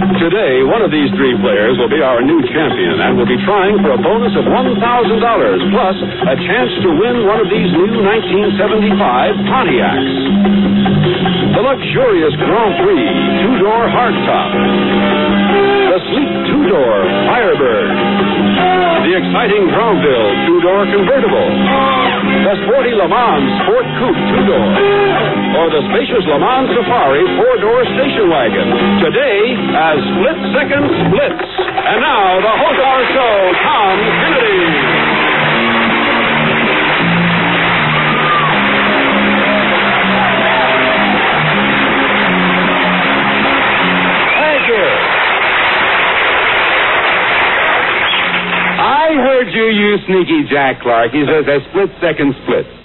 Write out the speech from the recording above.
Today, one of these three players will be our new champion and will be trying for a bonus of $1,000 plus a chance to win one of these new 1975 Pontiacs. The luxurious Grand Prix two-door hardtop. The sleek two-door Firebird. The exciting Granville two-door convertible. The sporty Le Mans Sport Coupe two-door. Or the spacious Le Mans Safari four-door station wagon. Today, as split-second splits. And now, the host of our show, Tom Kennedy. I heard you, you sneaky Jack Clark. He says a split-second split.